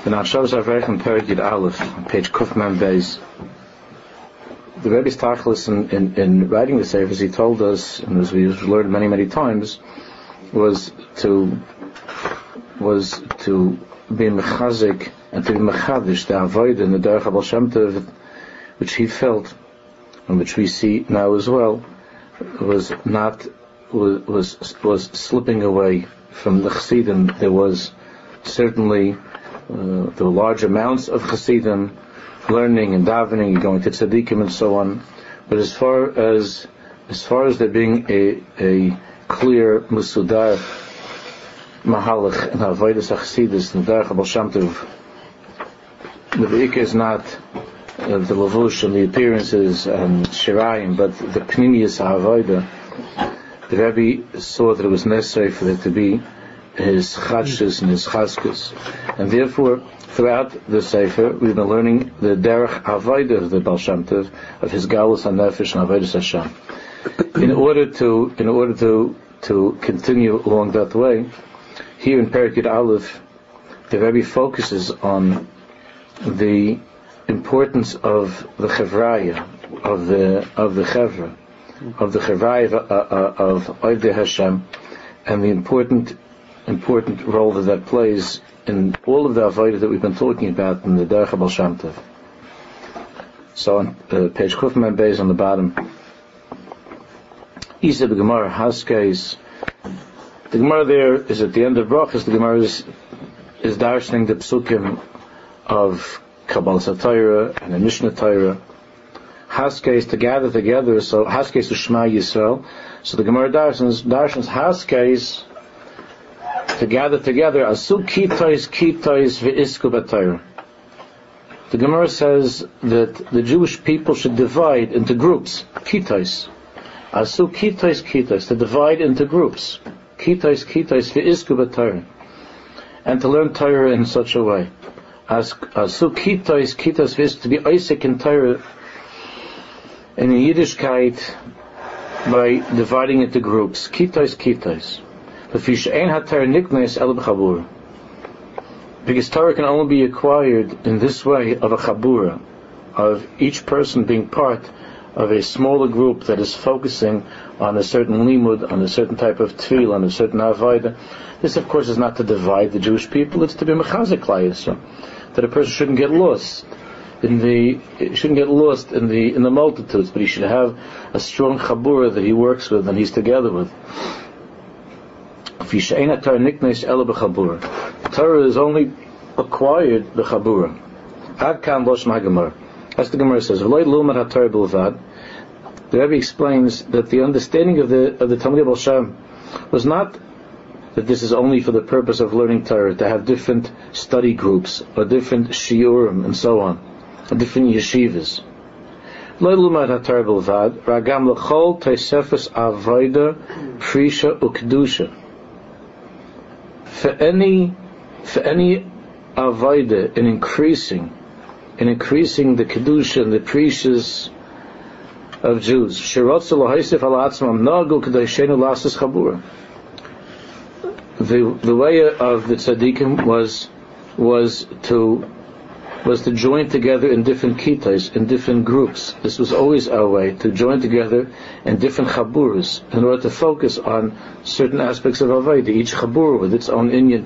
In Anshavas Avreichem Perek Yud Aleph, on page Kufman Beis, the Rebbe's tachlis in writing the Sefer, he told us, and as we've learned many times, was to be mechazik and to be mechadish the avodah in the Derech HaBaal Shem Tov, which he felt, and which we see now as well, was slipping away from the Chassidim. There was certainly there were large amounts of Chassidim learning and davening and going to tzaddikim and so on, but as far as there being a clear musudar mahalach and avodas hachsidus and derech HaBaal Shem Tov, the ikka is not the lavush and the appearances and shirayim, but the pnimiyus ha'avodah. The Rebbe saw that it was necessary for there to be his chadshus and his chaskus, and therefore throughout the Sefer we've been learning the derech avodah of the Baal Shem Tov, of his galus and nefesh and avodas Hashem. In order to continue along that way, here in Perek Yud Aleph, the Rebbe focuses on the importance of the chevraya, of the chevra, of the chevraya of Ovdei Hashem, and the important role that plays in all of the avodah that we've been talking about in the Derech HaBaal Shem Tov. So on page Kufman Beis on the bottom, Isa b'Gemara Haskes. The Gemara there is at the end of Brachas. The Gemara is darshaning the psukim of Kabbalas HaTorah and the Mishnah Torah. Haskes to gather together. So Haskes to Shema Yisrael. So the Gemara darshans Haskes to gather together. Asu kitois ve'isku b'Torah. The Gemara says that the Jewish people should divide into groups. Kitois. Asu kitois, to divide into groups. Kitois ve'isku b'Torah. And to learn Torah in such a way. Asu kitois ve'isku, to be Isaac in Torah in the Yiddishkeit by dividing into groups. Kitois. Because Torah can only be acquired in this way of a chabura, of each person being part of a smaller group that is focusing on a certain limud, on a certain type of tefillah, on a certain avodah. This, of course, is not to divide the Jewish people; it's to be mechazik klal Yisrael, that a person shouldn't get lost in the multitudes, but he should have a strong chabura that he works with and he's together with. Torah is only acquired the chabura. Ad kan losh ma'gemar. As the Gemara says, the Rebbe explains that the understanding of the Talmidei Baal Shem was not that this is only for the purpose of learning Torah, to have different study groups or different shiurim and so on, or different yeshivas. Ragam l'chol tosefes avoda prisha ukedusha. For any avoda in increasing the kedusha and the precious of Jews, the way of the tzaddikim was to join together in different kitais, in different groups. This was always our way, to join together in different chaburas in order to focus on certain aspects of avodah, each chabur with its own inyan.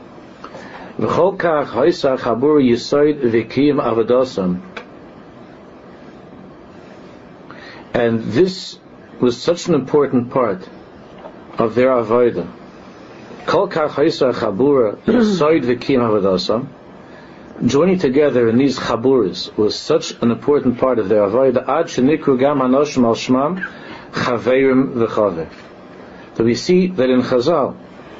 And this was such an important part of their avodah. Joining together in these chaburas was such an important part of their avodah. That we see that in Chazal,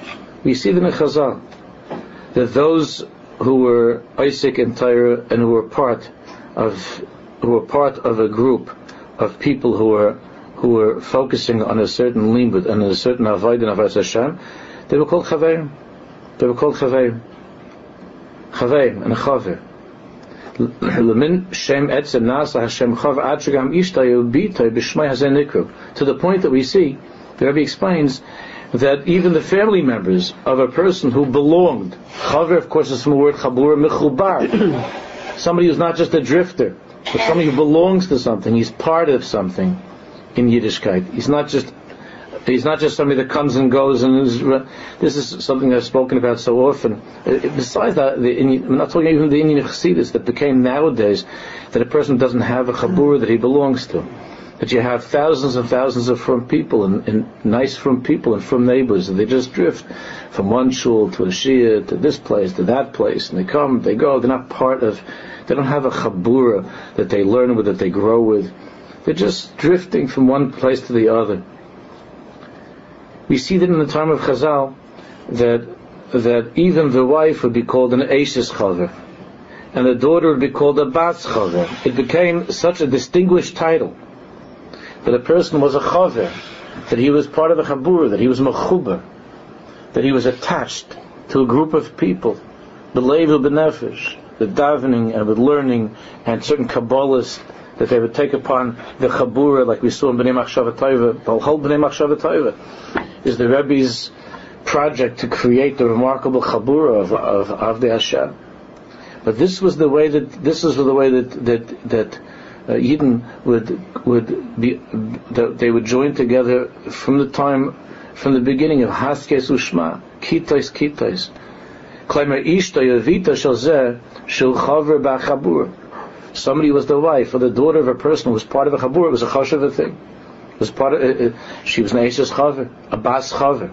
that those who were Isaac and Torah and who were part of a group of people who were focusing on a certain limud and a certain avodah and avodas Hashem, they were called chaverim. Chaverim and chaver. To the point that we see, the Rebbe explains that even the family members of a person who belonged, chaver, of course, is from the word chabura mechubar, somebody who's not just a drifter, but somebody who belongs to something, he's part of something in Yiddishkeit. He's not just somebody that comes and goes, and this is something I've spoken about so often. Besides that, I'm not talking even the Indian Chassidus that became nowadays that a person doesn't have a chabura that he belongs to. That you have thousands and thousands of from people and nice from people and from neighbors, and they just drift from one shul to a shia to this place to that place, and they come, they go. They're not part of. They don't have a chabura that they learn with, that they grow with. They're just drifting from one place to the other. We see that in the time of Chazal that even the wife would be called an Eishes Chaver, and the daughter would be called a Bas Chaver. It became such a distinguished title that a person was a Chaver, that he was part of the Chabura, that he was Mechuber, that he was attached to a group of people, B'leiv B'nefesh, the davening and with learning and certain Kabbalists that they would take upon the Chabura, like we saw in Bnei Machshava Tova. The whole Bnei Machshava Tova is the Rebbe's project to create the remarkable Chabura of Avdei Hashem. But this was the way that Yidden would be, that they would join together from the beginning of Haskes Ushma, Kitais. Klemer Ishta Yavita Shalzeh Shul Chaver Ba'Chabur. Somebody was the wife or the daughter of a person who was part of a Chabur. It was a chashuv thing. It was part of. She was an Eishes Chaver, a Bas Chaver.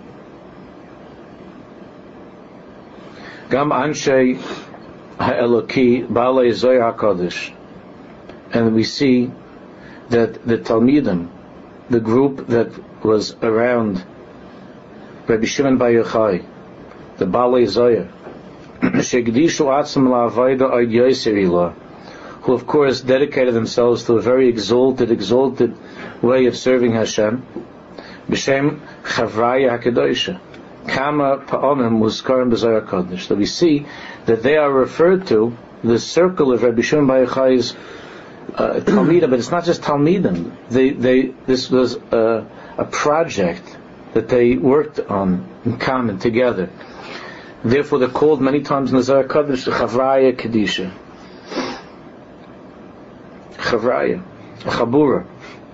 Gam Anshei Ha'eloki Baalei Zohar HaKadosh. And we see that the Talmidim, the group that was around Rabbi Shimon Bar Yochai, the Baalei Zohar, Shegdishu Atzim La'Avoda Od Yoser Ilah, who of course dedicated themselves to a very exalted way of serving Hashem, B'Shem Chavraya HaKadosh, Kama Pa'onim Muzkarim B'Zohar HaKadosh. So we see that they are referred to, the circle of Rabbi Shimon Bar Yochai's Talmidim, but it's not just Talmidim. This was a project that they worked on in common together. Therefore, they're called many times in the Zohar HaKadosh Chavraya Kedisha. Chavraya, a Chabura.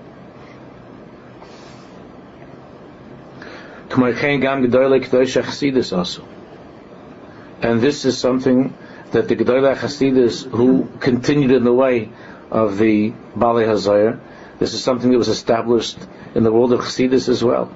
And this is something that the Gedolei Chasidus who continued in the way of the Baalei HaZohar, this is something that was established in the world of Chasidus as well.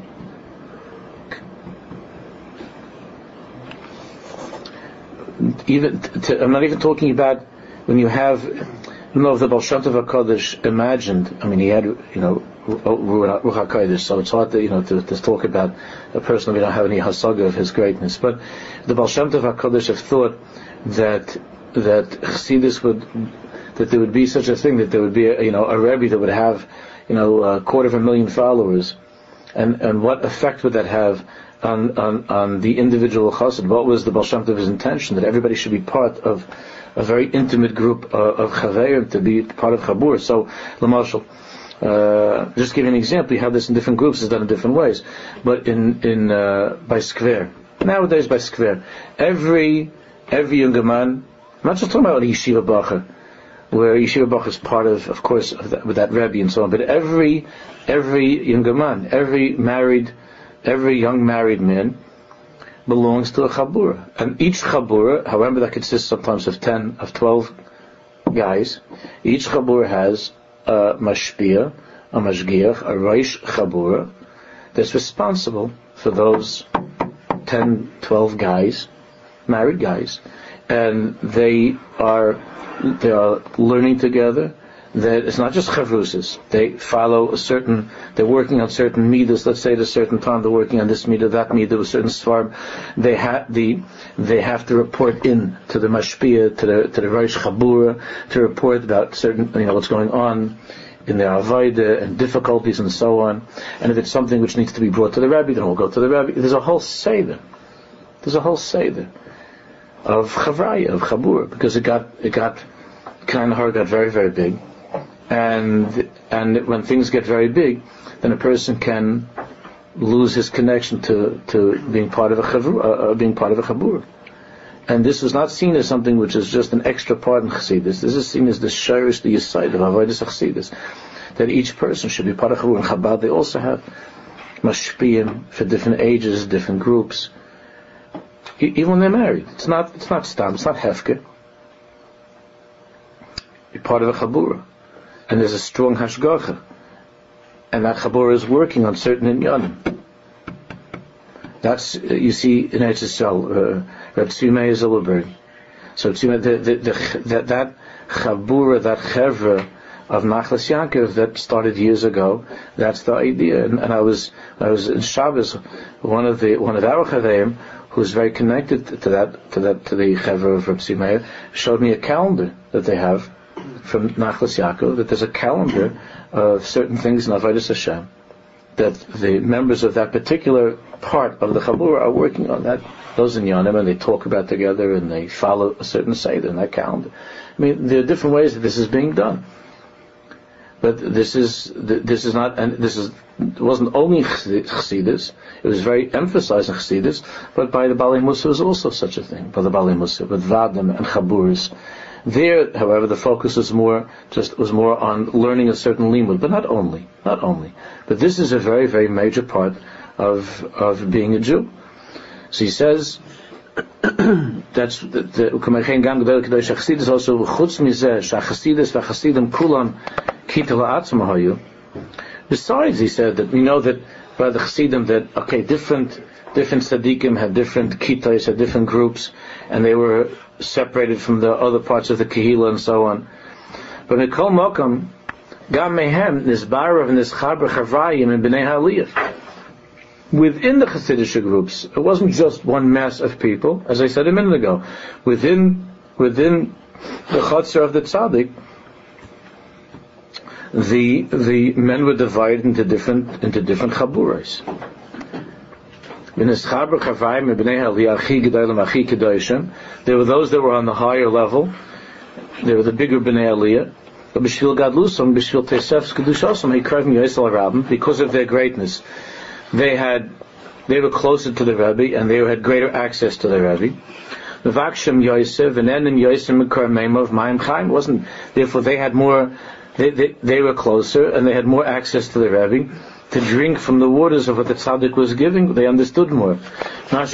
I'm not even talking about when you have, I don't know if the Baal Shem Tov HaKadosh imagined, I mean he had, Ruach HaKodesh, so it's hard to talk about a person we don't have any hasaga of his greatness, but the Baal Shem Tov HaKadosh have thought that Chassidus that there would be such a thing, that there would be a Rebbe that would have, 250,000 followers, and what effect would that have on the individual chassid? What was the Baal Shem Tov's intention? That everybody should be part of a very intimate group of chaverim, to be part of Chabur. So, Lamashal, just give you an example. You have this in different groups, it's done in different ways. But by square, nowadays by square, every younger man, I'm not just talking about Yeshiva Bacher, where Yeshiva Bacher is part of course, with that Rebbe and so on. But every younger man, every young married man belongs to a Chabura. And each Chabura, however that consists sometimes of 10, of 12 guys, each Chabura has a Mashpia, a Mashgiach, a Reish Chabura, that's responsible for those 10, 12 guys, married guys. And they are learning together. That it's not just chavrusis. They follow they're working on certain midas. Let's say at a certain time they're working on this midah, that midah, with certain svarm. They have to report in to the mashpia, to the Rosh Chabura, to report about certain, what's going on in their avodah and difficulties and so on. And if it's something which needs to be brought to the Rebbe, then we'll go to the Rebbe. There's a whole seder of chavraya, of chabura, because it got Kanahar got very, very big. And when things get very big, then a person can lose his connection to being part of a chabura. And this was not seen as something which is just an extra part in Chassidus. This is seen as the shirish, the yesod of avodas Chassidus, that each person should be part of chabura. In Chabad they also have mashpiyim for different ages, different groups. Even when they're married, it's not stam, it's not hefker. You're part of a chabura, and there's a strong hashgacha, and that chabura is working on certain inyanim. That's you see in Eretz Yisrael, Reb Tzvi Meir Zilberberg. So that chabura, that chevra of Nachlas Yankov that started years ago, that's the idea. And I was in Shabbos, one of our chaveim, who's very connected to the chevra of Reb Tzvi Meir, showed me a calendar that they have from Nachlas Yaakov, that there's a calendar of certain things in Avodas Hashem that the members of that particular part of the Chabura are working on, that those in Yonim, and they talk about together and they follow a certain seder in that calendar. I mean, there are different ways that this is being done, but this wasn't only Chassidus. It was very emphasized in Chassidus, but by the Balei Musa was also such a thing. By the Balei Musa, with Vadim and Chaburas. There, however, the focus was more on learning a certain limud, but not only. But this is a very, very major part of being a Jew. So he says that's the Ukamechen Gam Gedol Kedosh Chassidus also Chutz Mizeh Shachassidus VaChassidim Kulam Kita LaAtzma Hayu. Besides, he said that we know that by the Chassidim that different tzaddikim had different kitais, had different groups, and they were separated from the other parts of the Kehila and so on. But Mikol Mokam, Gam Mehem, Nisbarav and Nischaber Chavrayim and Bnei Haliyah. Within the Chassidish groups, it wasn't just one mass of people, as I said a minute ago. Within the Chatzar of the Tzaddik, the men were divided into different chaburas. There were those that were on the higher level. They were the bigger Bnei Aliyah. Because of their greatness, they were closer to the Rebbe, and they had greater access to the Rebbe. Therefore they had more. They were closer, and they had more access to the Rebbe to drink from the waters of what the tzaddik was giving. They understood more. Now,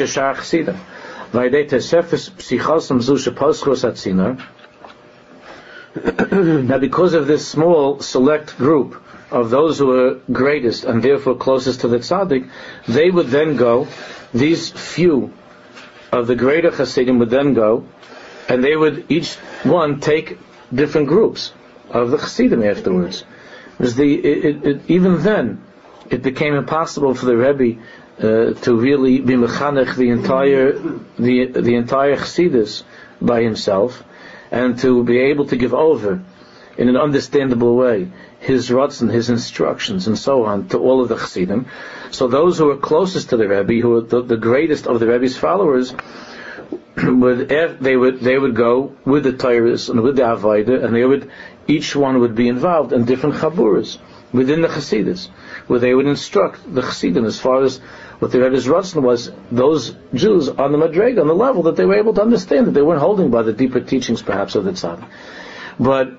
because of this small select group of those who were greatest and therefore closest to the tzaddik, they would then go. These few of the greater chassidim would then go, and they would each one take different groups of the chassidim afterwards. Even then, it became impossible for the Rebbe to really be mechanech the entire chassidus by himself, and to be able to give over in an understandable way his ratzon, his instructions, and so on to all of the chassidim. So those who were closest to the Rebbe, who were the greatest of the Rebbe's followers, they would go with the Tyrus and with the Avaida, and each one would be involved in different chaburas within the Chassidus, where they would instruct the Chassidim as far as what the Rebbe's Ratzon was, those Jews on the Madrega, on the level that they were able to understand, that they weren't holding by the deeper teachings perhaps of the Tzaddik. But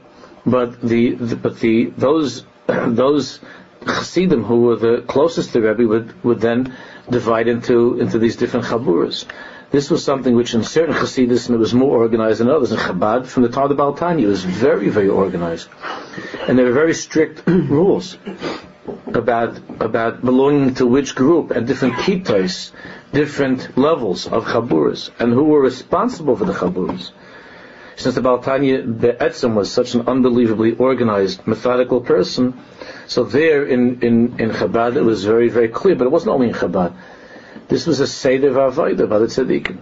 those Chassidim who were the closest to the Rebbe would then divide into these different chaburas. This was something which in certain Chassidus it was more organized than others. In Chabad, from the time of the Baal Tanya, it was very, very organized. And there were very strict rules about belonging to which group, and different kitos, different levels of chaburas, and who were responsible for the chaburas. Since the Baal Tanya Be'etzem was such an unbelievably organized, methodical person, so there in Chabad it was very, very clear, but it wasn't only in Chabad. This was a Seder V'Avodah by the Tzaddikim.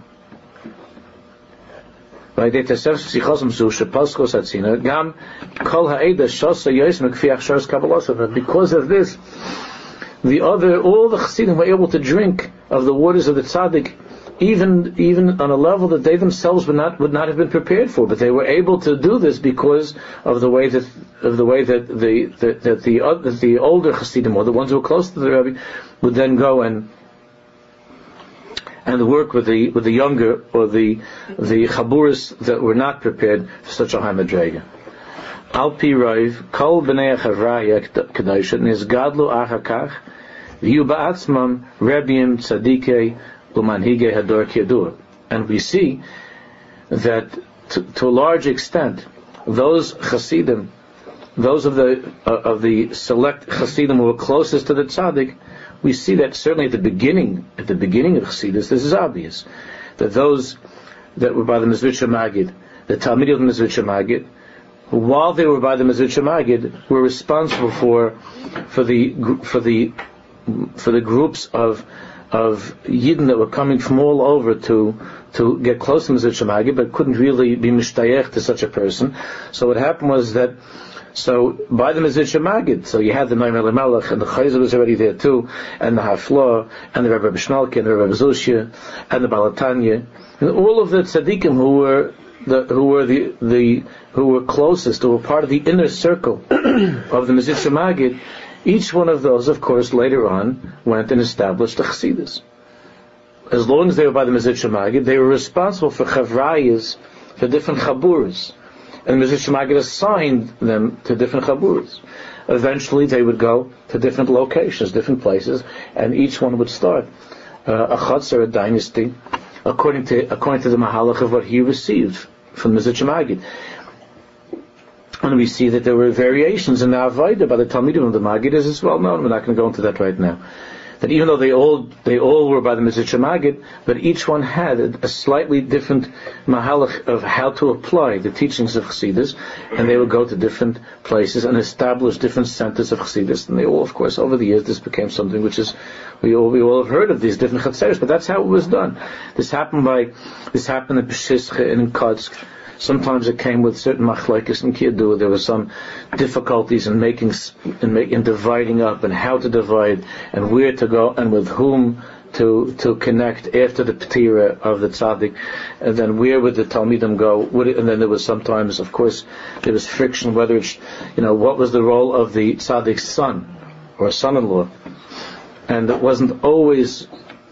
Because of this, all the Chassidim were able to drink of the waters of the Tzaddik even on a level that they themselves would not have been prepared for, but they were able to do this because of the way that the older Hasidim, or the ones who were close to the Rebbe, would then go and work with the younger, or the chaburas that were not prepared for such a high madrega. Al pi rov kol bnei havraya kedosha nizgadlu achakach v'yu ba'atzmam rebbeim tzadikei umanhige hador kiyadur. And we see that to a large extent, those Hasidim, those of the select Hasidim who were closest to the tzaddik, we see that certainly at the beginning of Chassidus, this is obvious, that those that were by the Mezritcha Magid, the Talmidim of the Mezritcha Magid, while they were by the Mezritcha Magid, were responsible for the groups of Yidden that were coming from all over to get close to Mezritcha Magid, but couldn't really be mishtayech to such a person. So what happened was that, so by the Mezritcha Magid, so you had the Noam Elimelech, and the Chayzer was already there too, and the Hafla, and the Rebbe Shnalke, and the Rebbe Zulshia, and the Balatanya, and all of the tzaddikim who were closest, who were part of the inner circle of the Mezritcha Magid. Each one of those, of course, later on went and established the Chassidus. As long as they were by the Mezritcha Magid, they were responsible for chavrayas, for different chaburas. And the Mezritcha Magid assigned them to different chaburas. Eventually they would go to different locations, different places, and each one would start a chutz, a dynasty, according to the mahalach of what he received from the Mezritcha Magid. And we see that there were variations in the Avodah by the Talmidim of the Magid, as is well known. We're not going to go into that right now. That even though they all were by the Mezritcha Magid, but each one had a slightly different mahalach of how to apply the teachings of Chassidus, and they would go to different places and establish different centers of Chassidus. And they all, of course, over the years, this became something which is, we all have heard of these different Chatzeros, but that's how it was done. This happened in Peshischa and in Kodsk. Sometimes it came with certain machlokes and kiyadu. There were some difficulties in dividing up, and how to divide, and where to go, and with whom to connect after the Ptira of the tzaddik, and then where would the Talmidim go? And then there was sometimes, of course, there was friction whether it's, what was the role of the tzaddik's son or son-in-law, and it wasn't always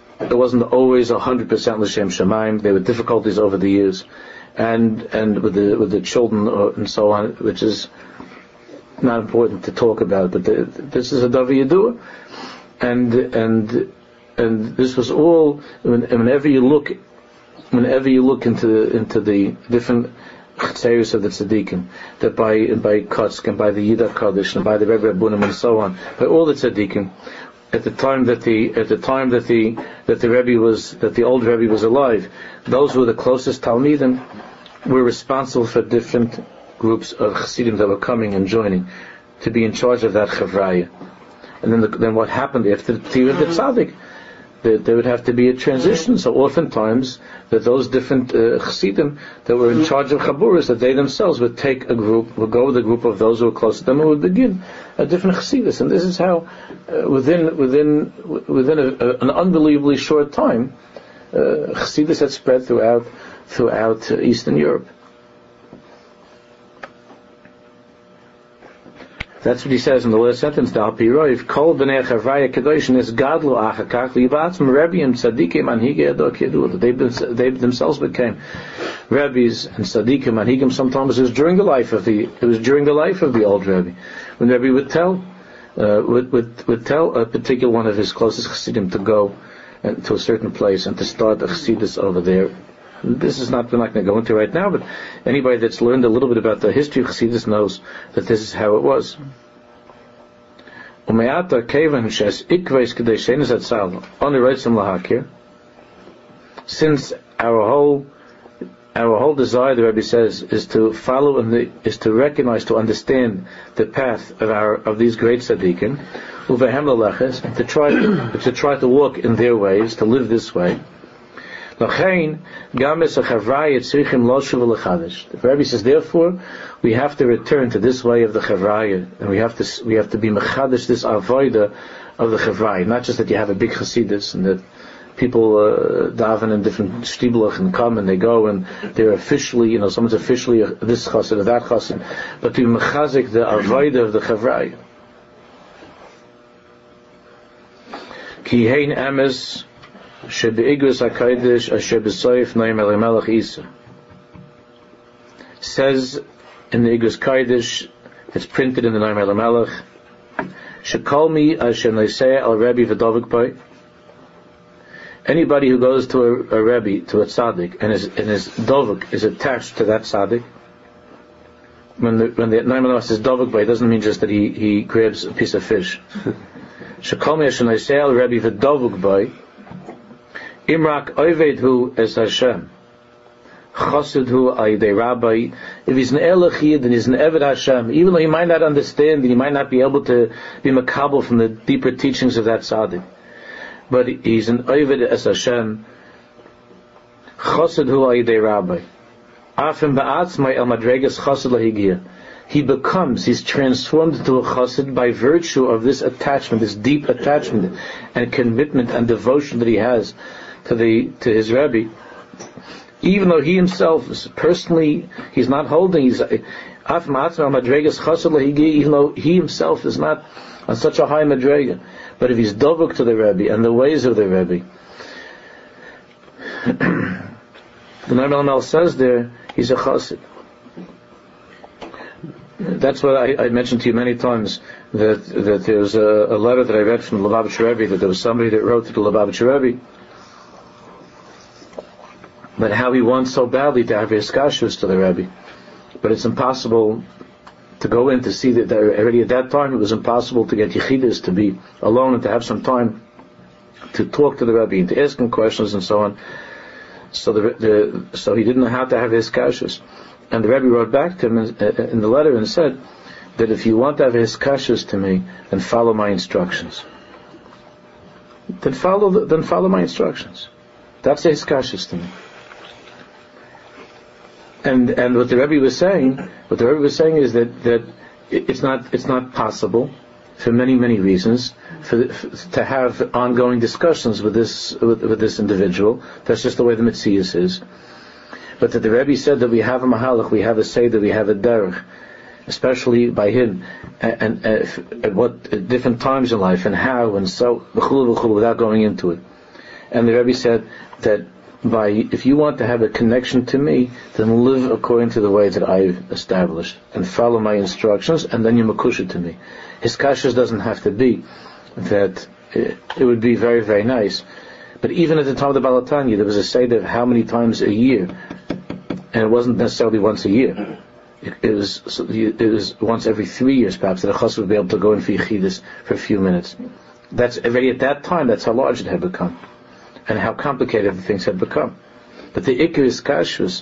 100% l'shem shamayim. There were difficulties over the years. And with the children and so on, which is not important to talk about, but this is a davar yadua, and this was all. Whenever you look into the different chatzeros of the tzaddikim, that by Kotsk and by the Yidah Kodesh and by the Rebbe Rabbunim and so on, by all the tzaddikim, at the time that the old Rebbe was alive, those who were the closest Talmidim were responsible for different groups of Chassidim that were coming and joining to be in charge of that chavraya. And then what happened after the Ptira of the Tzaddik? There would have to be a transition. So oftentimes that those different Chassidim that were in charge of chaburas, that they themselves would take a group, would go with a group of those who were close to them, and would begin a different Chassidus. And this is how within an unbelievably short time Chassidus had spread throughout Eastern Europe. That's what he says in the last sentence. Al pi rov kol bnei havraya kedoshin is gadlu achakach libatzim rebbeim tzadikim manhigei hador kiyadur. They themselves became rabbis and tzadikim manhigim. Sometimes it was during the life of the old Rebbe, when Rebbe would tell a particular one of his closest chassidim to go to a certain place and to start a chassidus over there. This is not, we're not going to go into right now, but anybody that's learned a little bit about the history of Chassidus knows that this is how it was. Since our whole desire, the Rebbe says, is to follow is to recognize, to understand the path of these great tzaddikim, to try to walk in their ways, to live this way. The Rebbe says, therefore, we have to return to this way of the Chavraya, and we have to be mechadish this avodah of the Chavraya. Not just that you have a big Chassidus and people daven in different shtibelach and come and they go and they're officially, someone's officially this chassid or that chassid, but to mechazik the avodah of the chavrai. Ki hein emes shebeigros hakodesh asher b'soif noim Elimelech Isa. Says in the Igros Kodesh, it's printed in the Noam Elimelech, Shekol mi asher noisei al Rebbe v'dovek boi. Anybody who goes to a Rebbe, to a tzaddik, and his dovek is attached to that tzaddik, when the Noam Elimelech says dovek boi, it doesn't mean just that he grabs a piece of fish. Shekol mi asher noisei al Rebbe v'dovek boi, imrak oived hu es Hashem. Chassid hu ayidei rabbi. If he's an Elech Yid and he's an Eved Hashem, even though he might not understand and he might not be able to be makabel from the deeper teachings of that tzaddik, but he's an Eved es Hashem. Chassid hu ayidei rabbi. Afim ba'atzmai el madregas chassid lahigia. He's transformed into a chassid by virtue of this attachment, this deep attachment and commitment and devotion that he has to his Rebbe. Even though he himself is personally, he's not holding, even though he himself is not on such a high madrega, but if he's dovuk to the Rebbe and the ways of the Rebbe, the Noam Elimelech says there, he's a chassid. That's what I mentioned to you many times, that there's a letter that I read from the Lubavitcher Rebbe, that there was somebody that wrote to the Lubavitcher Rebbe, but how he wants so badly to have his kashus to the Rebbe, but it's impossible to go in to see that already at that time it was impossible to get yechidus to be alone and to have some time to talk to the Rebbe and to ask him questions and so on. So so he didn't know how to have his kashus, and the Rebbe wrote back to him in the letter and said that if you want to have his kashus to me, then follow my instructions. Then follow my instructions. That's his kashus to me. And what the Rebbe was saying is that it's not possible for many reasons to have ongoing discussions with this individual. That's just the way the Metzius is. But that the Rebbe said that we have a mahalach, we have a seder, we have a derech, especially by him, and at what at different times in life and how and so without going into it. And the Rebbe said that if you want to have a connection to me, then live according to the way that I've established and follow my instructions, and then you makusha to me. His kashas doesn't have to be that. It would be very, very nice. But even at the time of the Baal HaTanya, there was a seder of how many times a year, and it wasn't necessarily once a year. It was once every 3 years, perhaps, that a chassid would be able to go in for yechidus for a few minutes. That's already at that time. That's how large it had become, and how complicated the things had become. But the Ikerus Kashrus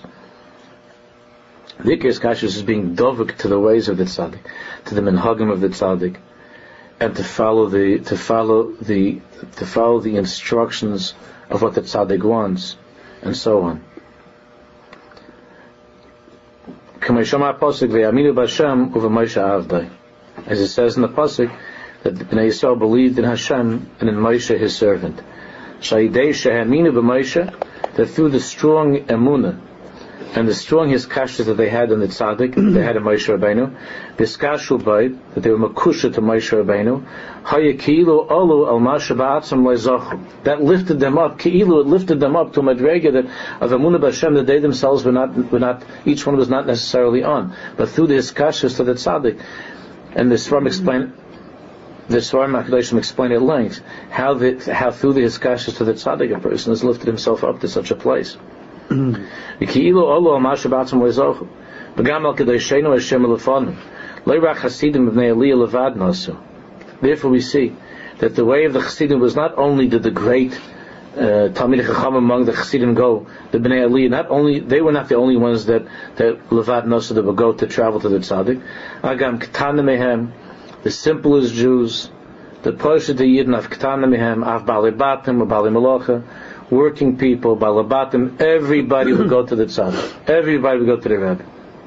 is being dovuk to the ways of the tzaddik, to the minhagim of the tzaddik, and to follow the instructions of what the tzaddik wants, and so on. As it says in the pasuk that the Bnei Yisrael believed in Hashem and in Moshe his servant. That through the strong emunah and the strong hiskashas that they had in the tzaddik, they had in Moshe Rabbeinu, biskashu bayit, that they were makusha to Moshe Rabbeinu, hayakilu olu al masha ba'atzam lezachu. That lifted them up, ki'ilu, it lifted them up to a madrega that of emunah b'Hashem that they themselves were not, each one was not necessarily on, but through the hiskashas to the tzaddik. And the Svarim explain. The Svarim HaKadoshim explain at length how through the hiskashas to the tzaddik a person has lifted himself up to such a place. Therefore we see that the way of the Chassidim was not only did the great Talmidei Chacham among the Chassidim go, the Bnei Aliyah, not only, they were not the only ones that Levad Nosa that would go to travel to the tzaddik. Agam Ketana Mehem, the simplest Jews, the Poshet Yidden of Ketana Mehem, Av Baalei Batim, or Baalei Melacha, working people, Baalei Batim, everybody would go to the tzaddik. Everybody would go to the Rebbe.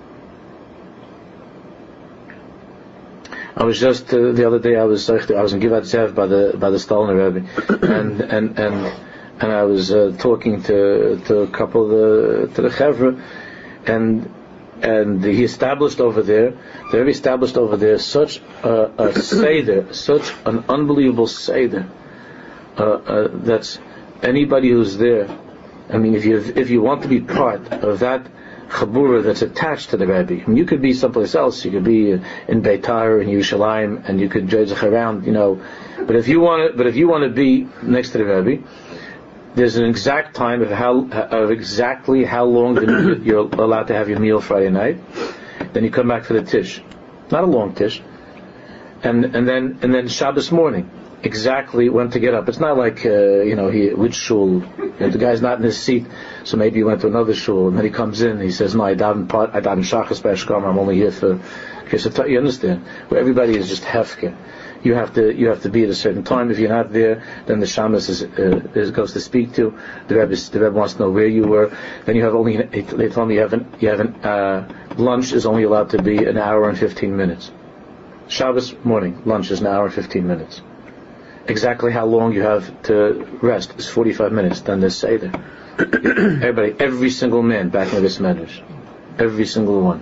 I was just the other day. I was in Givat Zev by the Stalner Rebbe, and and I was talking to a couple of the Chevra, and he established over there, the Rebbe established over there such a seder, such an unbelievable seder. That's anybody who's there. I mean, if you want to be part of that chabura that's attached to the Rebbe, I mean, you could be someplace else. You could be in Beitar, in Yerushalayim, and you could judge around, But if you want to be next to the Rebbe, there's an exact time of exactly how long you're allowed to have your meal Friday night. Then you come back for the tish, not a long tish, and then Shabbos morning, exactly when to get up. It's not like which shul. The guy's not in his seat, so maybe he went to another shul, and then he comes in and he says, "No, I daven shachas b'eshkam. I'm only here for." You understand? Where everybody is just hefker. You have to be at a certain time. If you're not there, then the shamus goes to speak to the Rebbe wants to know where you were. Then you have only. They told me you have lunch is only allowed to be an hour and 15 minutes. Shabbos morning lunch is an hour and 15 minutes. Exactly how long you have to rest is 45 minutes. Then there's seder. Everybody, every single man back in this medrash, every single one.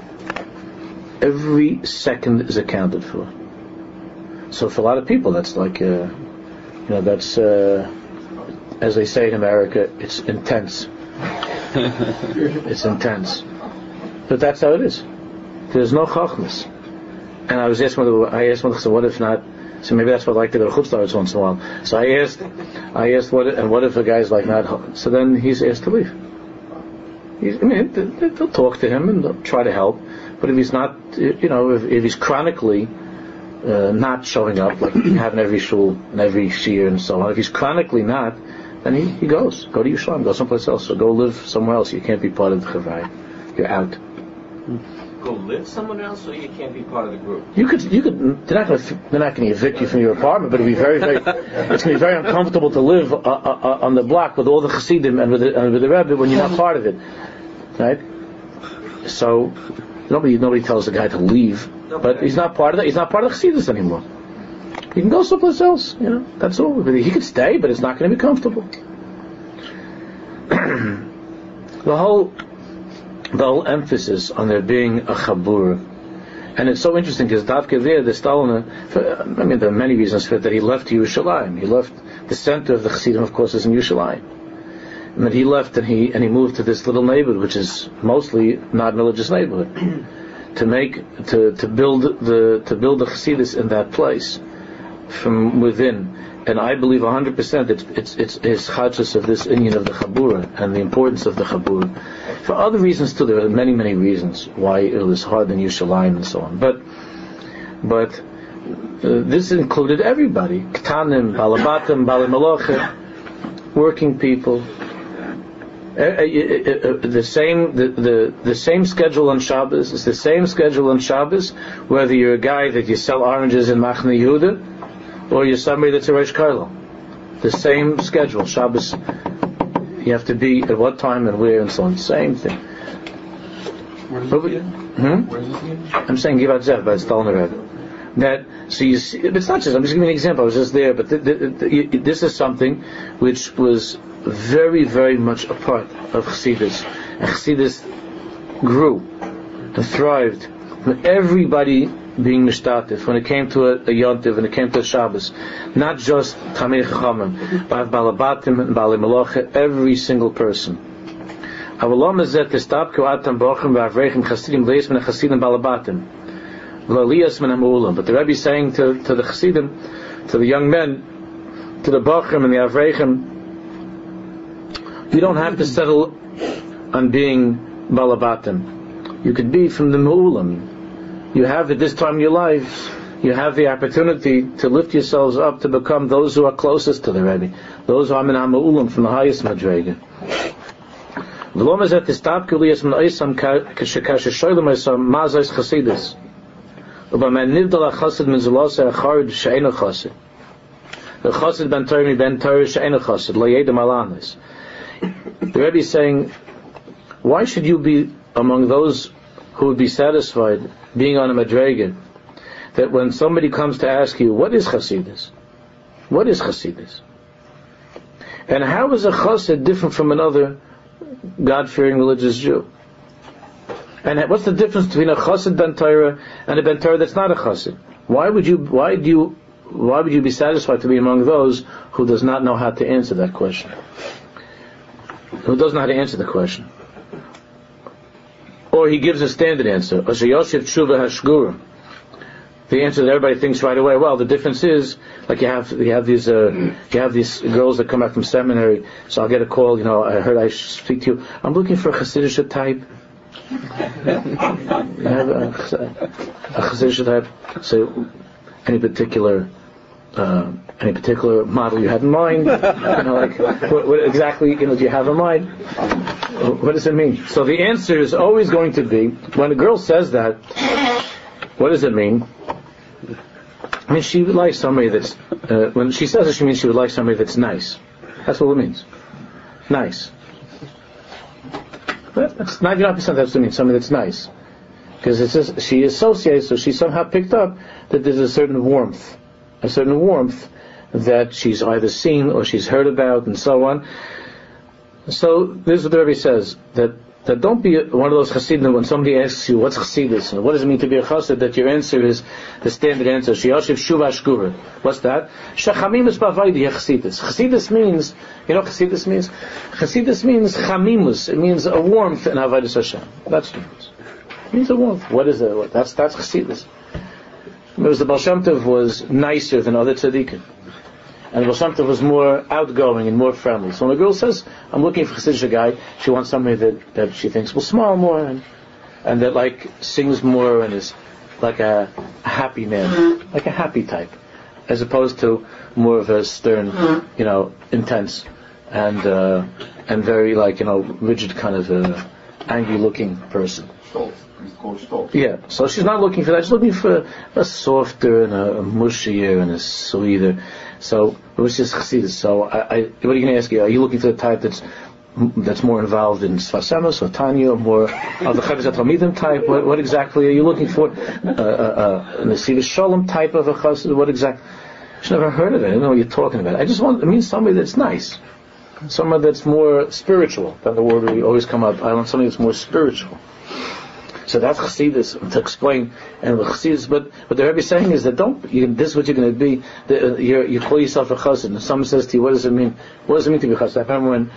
Every second is accounted for. So for a lot of people, that's like, that's, as they say in America, it's intense. It's intense. But that's how it is. There's no chachmas. And I asked one, so what if not? So maybe that's what I like to go to Chutzlaritz once in a while. So I asked what if a guy's like not? So then he's asked to leave. They'll talk to him and they'll try to help. But if he's not, if he's chronically not showing up, like having every shul and every shiur and so on, if he's chronically not, then he goes. Go to Yerushalayim, go someplace else, or go live somewhere else. You can't be part of the Chavai. You're out. Go live somewhere else, or you can't be part of the group. You could. They're not going to evict you from your apartment, but it'll be very, very. It's going to be very uncomfortable to live on the block with all the Chassidim and with the Rebbe when you're not part of it, right? So nobody tells the guy to leave, but he's not part of that. He's not part of the Chassidus anymore. He can go someplace else. That's all. He could stay, but it's not going to be comfortable. The whole emphasis on there being a chabur, and it's so interesting because Davke there, the Stalin, there are many reasons for it, that he left Yerushalayim. He left the center of the Chassidim, of course, is in Yerushalayim. And then he left and he moved to this little neighborhood, which is mostly not a religious neighborhood, to build the Chassidus in that place from within. And I believe 100% it's his chadshus of this inyan of the chabura and the importance of the chabura. For other reasons too, there are many, many reasons why it was hard in Yerushalayim and so on. But this included everybody: ktanim, balabatim, balimaloche, working people. The same schedule on Shabbos is the same schedule on Shabbos, whether you're a guy that you sell oranges in Machne Yehuda, or you're somebody that's a Reish Karlo. The same schedule. Shabbos, you have to be at what time and where and so on. Same thing. Where is it? I'm saying Givat Zev by Stalin Rebbe. So you see, it's not just, I'm just giving you an example, I was just there, but this is something which was very, very much a part of Chassidus. And Chassidus grew and thrived from everybody being mishtatif when it came to a yontiv, when it came to a Shabbos, not just Tamei Chachamim, but Balabatim and Balei Maloche, every single person. But the Rebbe is saying to the Chassidim, to the young men, to the Bachrim and the Avreichim, you don't have to settle on being Balabatim. You could be from the Meulam. You have at this time in your lives, you have the opportunity to lift yourselves up to become those who are closest to the Rebbe, those who are min ha'meulam, from the highest madrega. The Rebbe is saying, why should you be among those who would be satisfied being on a madrega, that when somebody comes to ask you, what is Chasidus? What is Chasidus? And how is a chassid different from another God-fearing religious Jew? And what's the difference between a chassid ben Torah and a ben Torah that's not a chassid? Why would you be satisfied to be among those who does not know how to answer that question? Who doesn't know how to answer the question? Or he gives a standard answer. The answer that everybody thinks right away. Well, the difference is, like you have these girls that come back from seminary. So I'll get a call. I heard I should speak to you. I'm looking for a Hasidic type. You have a Hasidic type. So, any particular model you have in mind? What exactly do you have in mind? What does it mean? So the answer is always going to be, when a girl says that, what does it mean? I mean, she would like somebody that's, when she says it, she means she would like somebody that's nice. That's what it means. Nice. That's 99% that's what it means, somebody that's nice. Because it's just, she associates, so she somehow picked up that there's a certain warmth that she's either seen or she's heard about and so on. So this is what the Rebbe says, that don't be one of those chassidim when somebody asks you, what's chassidus, and what does it mean to be a chassid, that your answer is the standard answer, sheyashiv shuva shkura. What's that? Shechamimus b'avaydi chassidus. Chassidus means, chassidus means? Chassidus means chamimus. It means a warmth in avodas Hashem. That's what it means. It means a warmth. What is it? That's chassidus. Because the Baal Shem Tov was nicer than other tzaddikim. And the Baal Shem Tov was more outgoing and more friendly. So when a girl says, I'm looking for a Chassidic guy, she wants somebody that she thinks will smile more and that sings more and is like a happy man, like a happy type, as opposed to more of a stern, intense and very rigid kind of angry looking person. Yeah, so she's not looking for that. She's looking for a softer and a mushier and a sweeter. So it was just chassidus. So what are you going to ask you? Are you looking for the type that's more involved in Sfas Emes or Tanya, or more of the Chavis Talmidim type? What exactly are you looking for? A Nesiv Shalom type of a chassid? What exactly? She's never heard of it. I don't know what you're talking about. It means somebody that's nice, somebody that's more spiritual. That's the word we always come up. I want somebody that's more spiritual. So that's chassidus, to explain, and chassidus. But what the Rebbe is saying is that this is what you're going to be. You call yourself a chassid, and someone says to you, "What does it mean? What does it mean to be a chassid?" I remember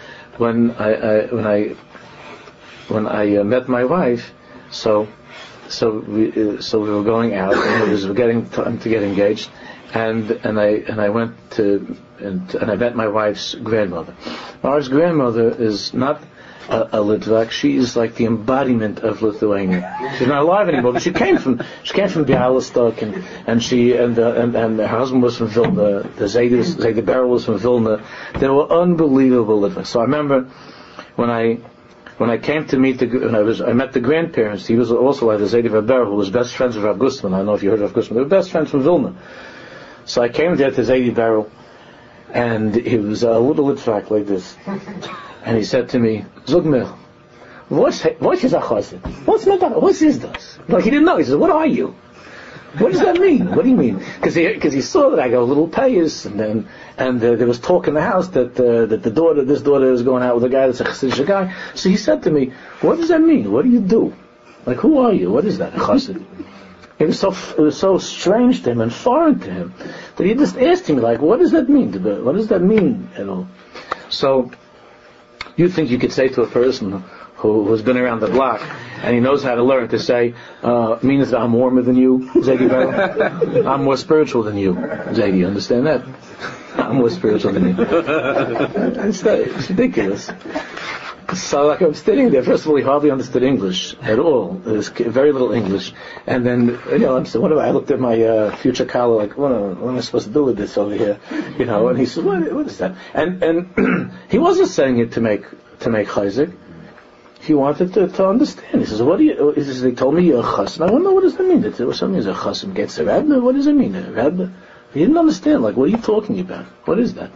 when I met my wife. So we were going out, and we were getting time to get engaged, and I went to and I met my wife's grandmother. My wife's grandmother is not a Litvak. She is like the embodiment of Lithuania. She's not alive anymore, but she came from Bialystok, and her husband was from Vilna. The Zaydi Beryl was from Vilna. They were unbelievable Litvaks. So I remember when I came to meet I met the grandparents. He was also like the Zaydi Beryl, who was best friends with Rav Gustman. I don't know if you heard of Rav Gustman. They were best friends from Vilna. So I came there to Zaydi Beryl, and he was a little Litvak like this. And he said to me, Zugmil, what is a chassid? What is this? Like he didn't know. He said, what are you? What does that mean? What do you mean? Because he saw that I got a little payas, and there was talk in the house that this daughter is going out with a guy that's a Chassidic guy. So he said to me, what does that mean? What do you do? Like, who are you? What is that, a chassid? It was so strange to him and foreign to him that he just asked him, like, what does that mean? What does that mean? So you think you could say to a person who's been around the block and he knows how to learn to say, means that I'm warmer than you, Zaydi? I'm more spiritual than you, Zaydi. You understand that? I'm more spiritual than you. It's ridiculous. So I'm sitting there. First of all, he hardly understood English at all. There's very little English. And then, I'm saying, I looked at my future Kala, like, what am I supposed to do with this over here? And he said, what is that? And he wasn't saying it to make chayzik. He wanted to understand. He says, he told me you're a chassid. I want to know, what does that mean? That something is a chassid gets a rabbi? What does it mean? A rabbi? He didn't understand. Like, what are you talking about? What is that?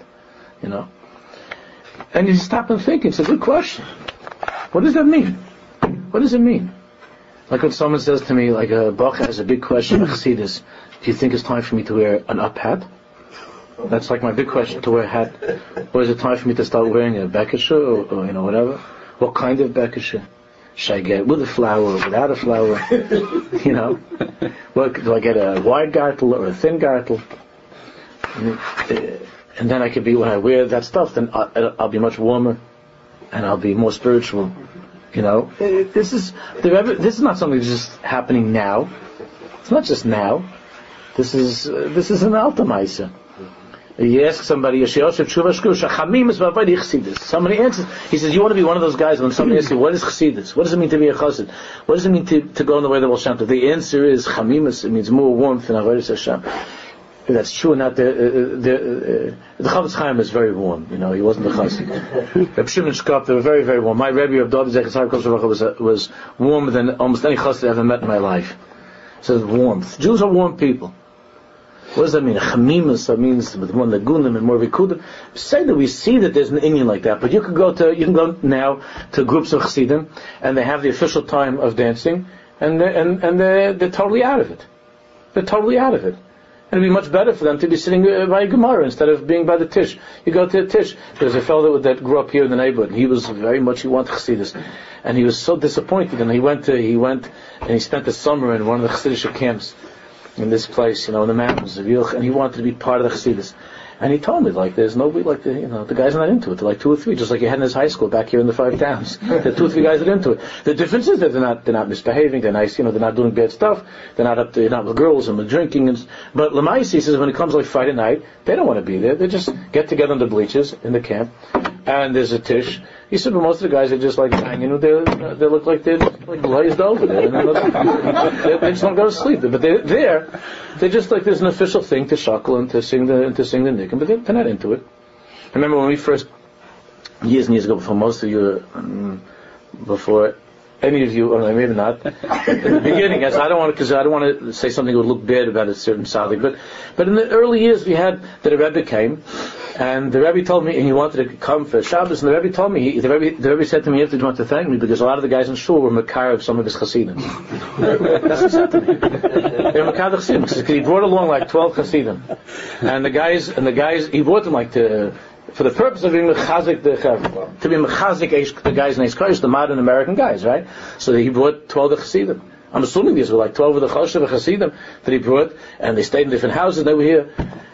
And you stop and think, it's a good question. What does that mean? What does it mean? Like when someone says to me, like a Bach has a big question, Chassidus, do you think it's time for me to wear an up hat? That's like my big question to wear a hat. Or is it time for me to start wearing a bekisher or whatever? What kind of bekisher? Should I get with a flower or without a flower? What, do I get a wide gartel or a thin gartel? And then I could be, when I wear that stuff, then I'll be much warmer and I'll be more spiritual. This is not something that's just happening now. It's not just now. This is an Altamaisa. You ask somebody, somebody answers, he says, you want to be one of those guys when somebody asks you, what is chassidus? What does it mean to be a chassid? What does it mean to go in the way of the Baal Shem Tov? The answer is chamimus. It means more warmth in Avodas Hashem. That's true. Not the Chavetz Chaim is very warm. He wasn't a chassid. Reb Shimon Shkop, they were very, very warm. My Rebbe of David Zechariah was warmer than almost any chassid I ever met in my life. So warmth. Jews are warm people. What does that mean? Chamimus, that means with more nagunim and more vikudim. Say that we see that there's an Indian like that, but you can go now to groups of chassidim, and they have the official time of dancing, and they're totally out of it. They're totally out of it. And it'd be much better for them to be sitting by a Gemara instead of being by the Tish. You go to the Tish. There's a fellow that grew up here in the neighborhood, and he wanted chassidus, and he was so disappointed, and he went and he spent the summer in one of the chassidish camps in this place, in the mountains of Yilch, and he wanted to be part of the Chassidus. And he told me, there's nobody the guys are not into it. They're like 2 or 3, just like you had in his high school back here in the 5 towns. There are 2 or 3 guys that are into it. The difference is that they're not misbehaving, they're nice, they're not doing bad stuff, they're not with girls and with drinking, but Lamaisi says when it comes like Friday night, they don't want to be there. They just get together on the bleachers in the camp, and there's a Tish. He said, but most of the guys are just like hanging, they look like they're like glazed over there. They just don't go to sleep. But they're just like there's an official thing to shackle and to sing the nikum, but they're not into it. I remember when we first, years and years ago, before most of you, before any of you, or maybe not, in the beginning, I don't want to say something that would look bad about a certain tzaddik, but in the early years we had that a Rebbe came, and the Rebbe told me, and he wanted to come for Shabbos, and the Rebbe told me, the Rebbe said to me, you have to want to thank me, because a lot of the guys in shul were makar of some of his chassidim. That's what he said to me. They were makar of chassidim, because he brought along like 12 chassidim, and the guys, he brought them for the purpose of being mechazik to be mechazik the guys in Eis the modern American guys, right? So he brought 12 of the chassidim. I'm assuming these were like 12 of the choshev chassidim that he brought, and they stayed in different houses. They were here.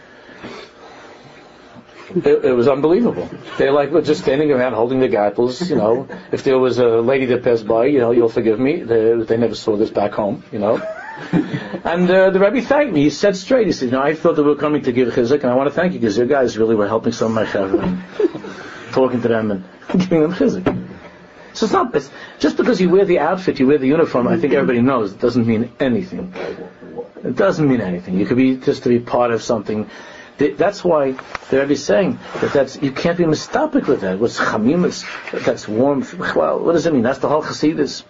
It was unbelievable. They were just standing around holding their gartels, If there was a lady that passed by, you'll forgive me. They never saw this back home, And the Rebbe thanked me. He said straight. He said, I thought that we were coming to give chizuk, and I want to thank you because you guys really were helping some of my chavra, talking to them and giving them chizuk. So it's just because you wear the outfit, you wear the uniform, I think everybody knows, it doesn't mean anything. It doesn't mean anything. You could be just to be part of something. That's why the Rebbe is saying that you can't be mistopic with that. What's chamimus? That's warmth. Well, what does it mean? That's the whole chassidus.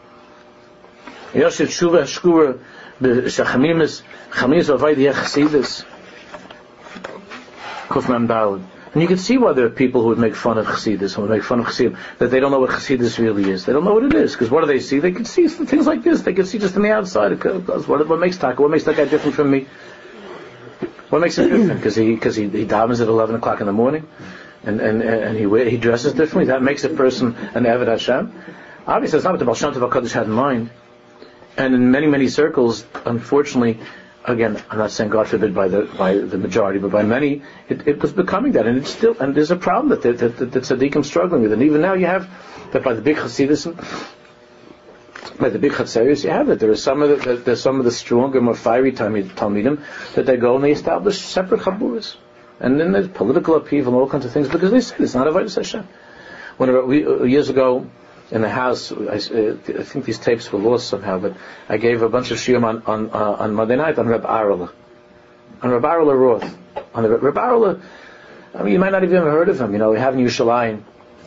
Yosef Shuva Shkura Shachamimus Chamimus Avaydi Chassidus Kufman Dawud. And you can see why there are people who would make fun of Chassidus, who would make fun of Chassidim, that they don't know what Chassidus really is. They don't know what it is, because what do they see? They can see things like this. They can see just on the outside. What makes Taka? What makes that guy different from me? What makes him different? Because he davens at 11 o'clock in the morning, and he dresses differently. That makes a person an Eved Hashem. Obviously, it's not what the Baal Shem Tov HaKadosh had in mind. And in many, many circles, unfortunately, again, I'm not saying God forbid by the majority, but by many, it was becoming that, and it's still, and there's a problem that the tzaddikim struggling with, and even now you have that by the big chassidus, by the big chatzeris, you have it. There's some of the stronger, more fiery talmidim that they go and they establish separate chaburas, and then there's political upheaval and all kinds of things because they say it's not avodas Hashem. Years ago, in the house, I think these tapes were lost somehow, but I gave a bunch of shiurim on Monday night on Reb Arla Roth. Reb Arla, you might not have even heard of him. We have in Yerushalayim.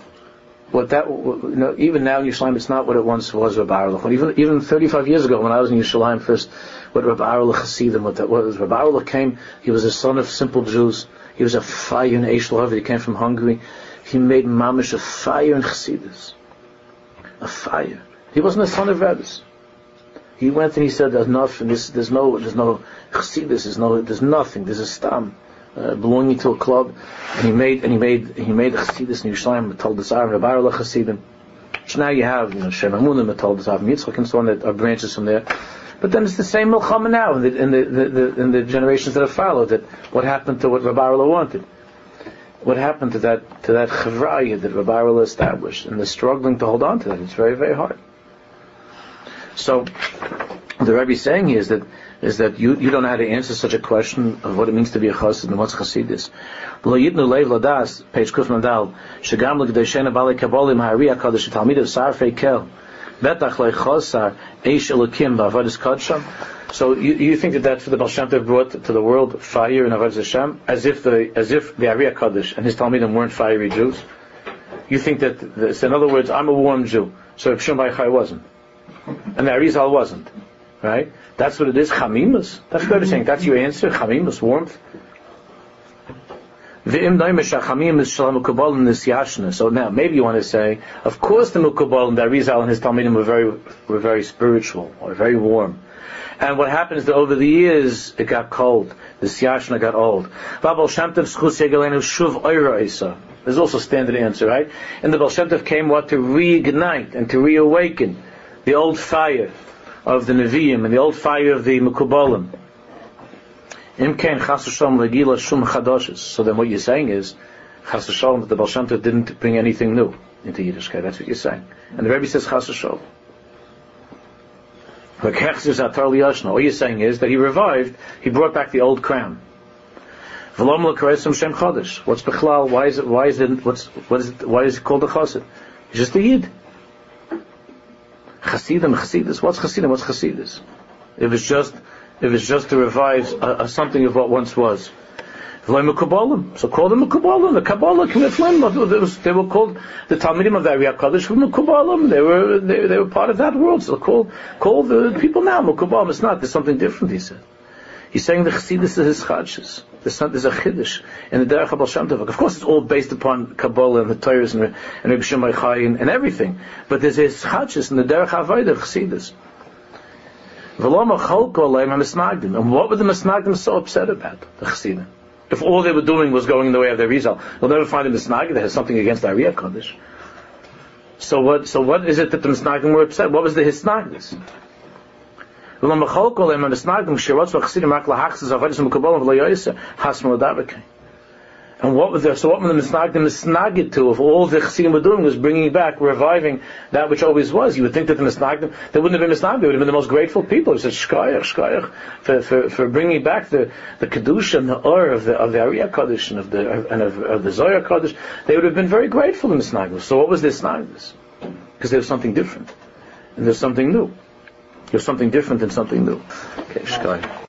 Even now in Yerushalayim, it's not what it once was. Reb Arla. Even 35 years ago, when I was in Yerushalayim first, what Reb Arla Hasidim, what that was. Reb Arla came. He was a son of simple Jews. He was a fire in Eish Lahav. He came from Hungary. He made mamish a fire in Chassidus. A fire. He wasn't a son of rabbis. He went and he said, "There's enough, and there's no chassidus. There's nothing. There's a stam. belonging to a club, and he made a Chassidus in Yerushalayim, told this Rabbi Arla Chassidim. So now you have, Shem Amunim, told this Yitzchak, and so on, that are branches from there. But then it's the same milchama now in the generations that have followed. That what happened to what Rabbi Arla wanted? What happened to that chavraya that Rabbi Arla established, and the struggling to hold on to that? It's very, very hard. So the Rebbe is saying here is that you don't know how to answer such a question of what it means to be a chassid and what's chassidus. Lo yitnu leiv ladas, page Kuf Mandal, shegam l'gdeshena b'alei kabolim ha'ari hakadosh talmidav sarfei kel betach leichosar eish elokim b'avodas kodsham. So you think that for the Baal Shem Tov brought to the world fire in Avodas Hashem, as if the Ari HaKadosh and his Talmidim weren't fiery Jews? You think that, so in other words, I'm a warm Jew, so if Shum Bar Yochai wasn't, and the Arizal wasn't, right? That's what it is, Chamimus. That's what they're saying. That's your answer, Chamimus, warmth. V'im noimesh ha'chamimus shalom ukabal in this yashna. So now, maybe you want to say, of course the Mukabal and the Arizal and his Talmidim were very spiritual, or very warm. And what happened is that over the years, it got cold. The Siyashna got old. There's also a standard answer, right? And the Baal Shem Tov came to reignite and to reawaken the old fire of the Nevi'im and the old fire of the Mekubalim. So then what you're saying is, Chas v'sholom, that the Baal Shem Tov didn't bring anything new into Yiddishkeit. That's what you're saying. And the Rebbe says Chas v'sholom. All you're saying is that he brought back the old crown. What's Bechlal? Why is it called a chassid? It's just a yid. Chassidus. What's Chassidim? What's Chassidus? It was just to revive something of what once was. So call them Mekubalim. The Kabbalah they were called the Talmidim of the Ari HaKadosh were Mekubalim. They were part of that world. So call the people now Mekubalim. It's not. There's something different. He said. He's saying the Chassidus is his chadshus. There's a chiddush in the Derech HaBaal Shem Tov. Of course, it's all based upon Kabbalah and the Torahs and Rebbe Shimon Bar Yochai and everything. But there's his chadshus in the Derech HaAvayda of Chassidus. And what were the Misnagdim so upset about? The Chassidim. If all they were doing was going in the way of their Rizal, you'll never find a Misnagdim that has something against the Ari HaKadosh. So what is it that the Misnagdim were upset? What was the Hisnagdis? And what were the Misnagdim to? If all the Chassidim were doing was bringing back, reviving that which always was, you would think that the Misnagdim, they wouldn't have been Misnagdim, they would have been the most grateful people. He said, Shkayach, for bringing back the Kedusha and the Or of the Ari HaKadosh and of the Zohar HaKadosh. They would have been very grateful to Misnagdim. So what was this Misnagdim? Because there was something different. And there's something new. There's something different and something new. Okay, Shkayach.